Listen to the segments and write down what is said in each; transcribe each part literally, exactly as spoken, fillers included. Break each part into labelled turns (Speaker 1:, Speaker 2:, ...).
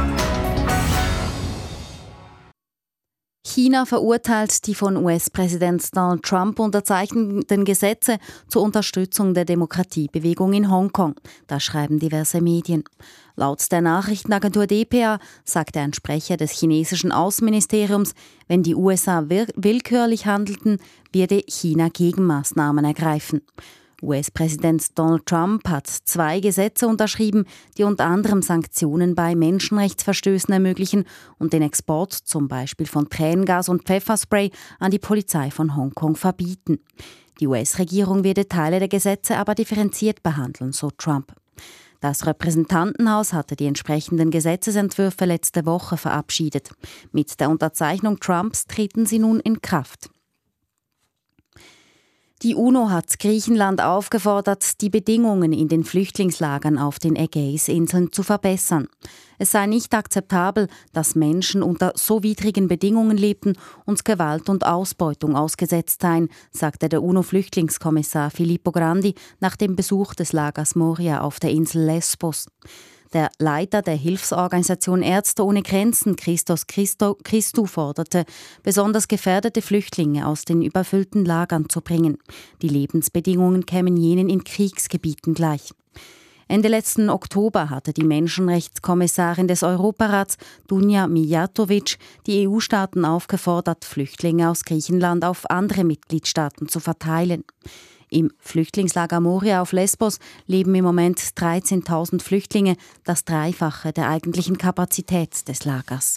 Speaker 1: China verurteilt die von U S-Präsident Donald Trump unterzeichneten Gesetze zur Unterstützung der Demokratiebewegung in Hongkong. Das schreiben diverse Medien. Laut der Nachrichtenagentur D P A sagte ein Sprecher des chinesischen Außenministeriums, wenn die U S A willkürlich handelten, werde China Gegenmaßnahmen ergreifen. U S-Präsident Donald Trump hat zwei Gesetze unterschrieben, die unter anderem Sanktionen bei Menschenrechtsverstößen ermöglichen und den Export zum Beispiel von Tränengas und Pfefferspray an die Polizei von Hongkong verbieten. Die U S-Regierung werde Teile der Gesetze aber differenziert behandeln, so Trump. Das Repräsentantenhaus hatte die entsprechenden Gesetzesentwürfe letzte Woche verabschiedet. Mit der Unterzeichnung Trumps treten sie nun in Kraft. Die UNO hat Griechenland aufgefordert, die Bedingungen in den Flüchtlingslagern auf den Ägäisinseln zu verbessern. Es sei nicht akzeptabel, dass Menschen unter so widrigen Bedingungen lebten und Gewalt und Ausbeutung ausgesetzt seien, sagte der UNO-Flüchtlingskommissar Filippo Grandi nach dem Besuch des Lagers Moria auf der Insel Lesbos. Der Leiter der Hilfsorganisation Ärzte ohne Grenzen, Christos Christo, Christou, forderte, besonders gefährdete Flüchtlinge aus den überfüllten Lagern zu bringen. Die Lebensbedingungen kämen jenen in Kriegsgebieten gleich. Ende letzten Oktober hatte die Menschenrechtskommissarin des Europarats, Dunja Mijatovic, die E U-Staaten aufgefordert, Flüchtlinge aus Griechenland auf andere Mitgliedstaaten zu verteilen. Im Flüchtlingslager Moria auf Lesbos leben im Moment dreizehntausend Flüchtlinge, das Dreifache der eigentlichen Kapazität des Lagers.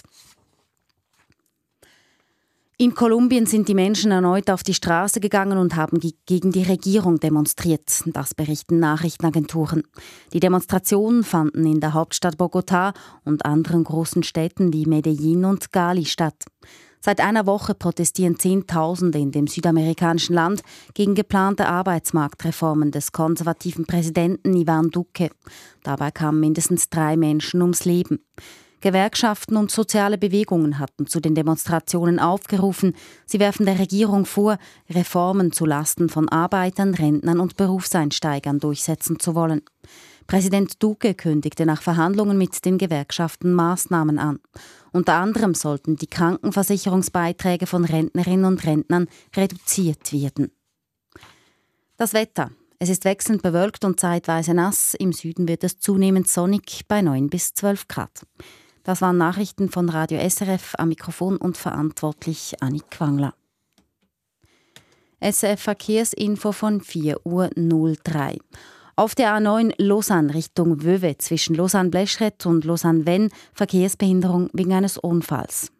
Speaker 1: In Kolumbien sind die Menschen erneut auf die Straße gegangen und haben gegen die Regierung demonstriert. Das berichten Nachrichtenagenturen. Die Demonstrationen fanden in der Hauptstadt Bogotá und anderen großen Städten wie Medellín und Cali statt. Seit einer Woche protestieren Zehntausende in dem südamerikanischen Land gegen geplante Arbeitsmarktreformen des konservativen Präsidenten Iván Duque. Dabei kamen mindestens drei Menschen ums Leben. Gewerkschaften und soziale Bewegungen hatten zu den Demonstrationen aufgerufen. Sie werfen der Regierung vor, Reformen zu Lasten von Arbeitern, Rentnern und Berufseinsteigern durchsetzen zu wollen. Präsident Duque kündigte nach Verhandlungen mit den Gewerkschaften Maßnahmen an. Unter anderem sollten die Krankenversicherungsbeiträge von Rentnerinnen und Rentnern reduziert werden. Das Wetter. Es ist wechselnd bewölkt und zeitweise nass. Im Süden wird es zunehmend sonnig bei neun bis zwölf Grad. Das waren Nachrichten von Radio S R F, am Mikrofon und verantwortlich Annik Quangler. S R F-Verkehrsinfo von vier Uhr drei. Auf der A neun Lausanne Richtung Vevey zwischen Lausanne-Bleschret und Lausanne-Vennes Verkehrsbehinderung wegen eines Unfalls.